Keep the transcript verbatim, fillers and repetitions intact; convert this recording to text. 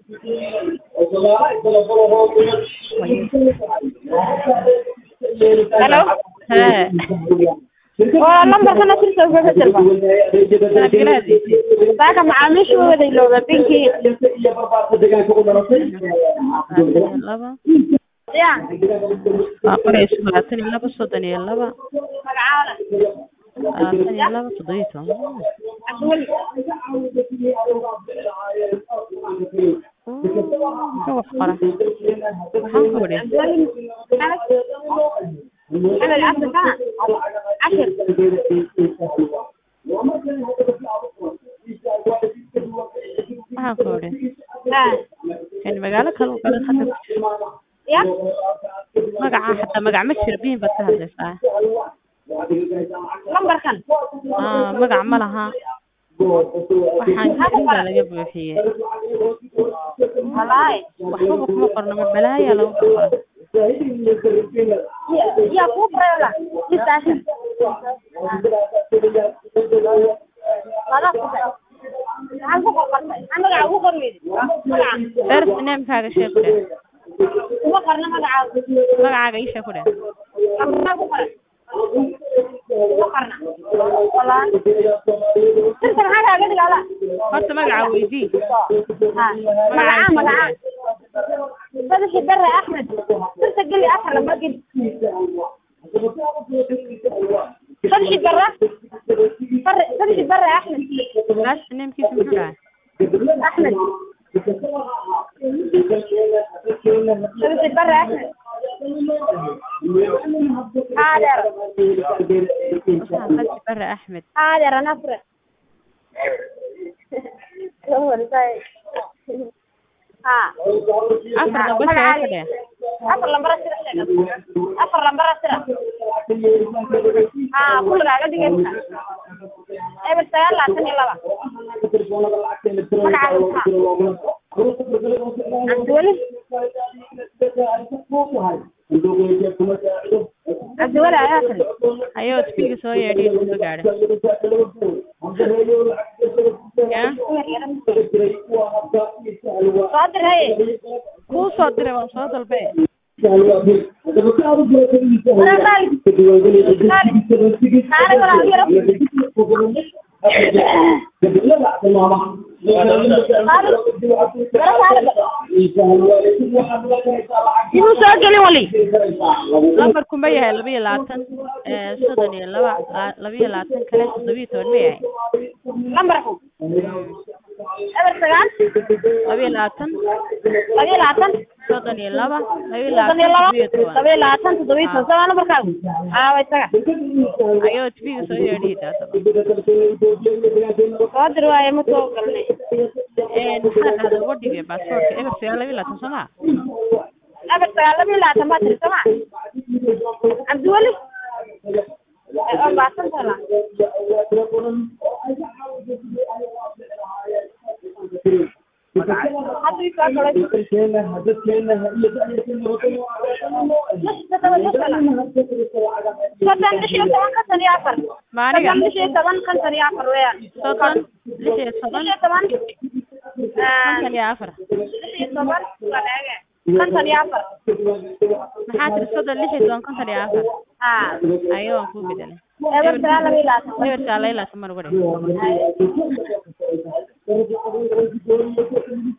Hello. ها Waa lambarkana sirta uga beddelba. galaadi Saaka macaamiishooda ilooba binkii. laba Ya. waa qorayso labaatan iyo laba soddon iyo laba Magacaada. labaatan iyo laba toddoba iyo toban Cabdiweli. muxuu wax qora waxaan ku wariye Cabdiweli. Maxamed Cabdi Kaan. Cashir. waxaan ku wariye Ah. kan magaalo kale oo kale hadda ku jiro Ya. magaca xataa magac ma jiro biin baad ka hadlaysaa Lambarkan. ah magac ma laha waxaan jirin baa laga buuxiyey Walaay. waxbaba kuma qorno ma balaaya lagu qora Ya, ya ku preela. Isasha. Wala ku. Aan ku qornay. Anaga ugu qornay. Magaca. first name-kaaga sheeg ku dheh Kuma qorna magaca. magacaaga ii sheeg ku dheh Anaga ku qoran. Kuma qorna. Walaay. Sirta maxaa kaaga dhigala? horta magaca weydii Ha. Magaca magaca. Saddex bare Axmed. Sirta gali afar lama geli. Saddex bare. Bare saddex bare Axmed. last name-kiisa muxuu dhahay Axmed. Saddex bare Axmed. Haader. waxaan qadi bare axmed Haader anafre. Ha. afar lamba sheeg ku dheh Afar lambar sira sheega. Afar lambar sira. Ha, kulliga digaysa. Eber sagaal labaatan iyo laba. Magaca Cabdiweli. Cabdiweli ayaa kale. ayoo tbiga soo yeedhiin soo gaadhay ya Soo diray. kuu soo diray waan soo dalbe Inuu soo gali wali. lambarku ma yahay laba iyo labaatan soddon iyo laba laba iyo labaatan kale toddoba iyo toban ma yahay Lambarku. Eber sagaal. laba iyo labaatan Laba iyo labaatan. soddon iyo laba laba iyo Soddon iyo labaatan laba. toddoba iyo toban Laba iyo labaatan toddoba iyo toban. Sama lambarkaagu. Ah, way taga. ayoo tbiga soo yeedhiin taasaba Soo dir waaye ma soo galnay. maxaa dhahda wadhiga baasaboorka eber sagaal laba iyo labaatan soo maa Eber sagaal laba iyo labaatan baa tiri sama. Cabdiweli. Oo baasan tala. Hadda ii soo galay. Soddon lix iyo toban konton iyo afar. maaniga Soddon lix iyo toban konton iyo afar weeyaan. soddon lix iyo toban Lix iyo toban. konton iyo afar Lix iyo toban waa laaga. Konton iyo afar. maxaa tiri soddon lix iyo toban konton iyo afar Ha. ayoo waan kuu bedelay Eber sagaal laba iyo labaatan. eber sagaal laba iyo labaatan mar uga dhig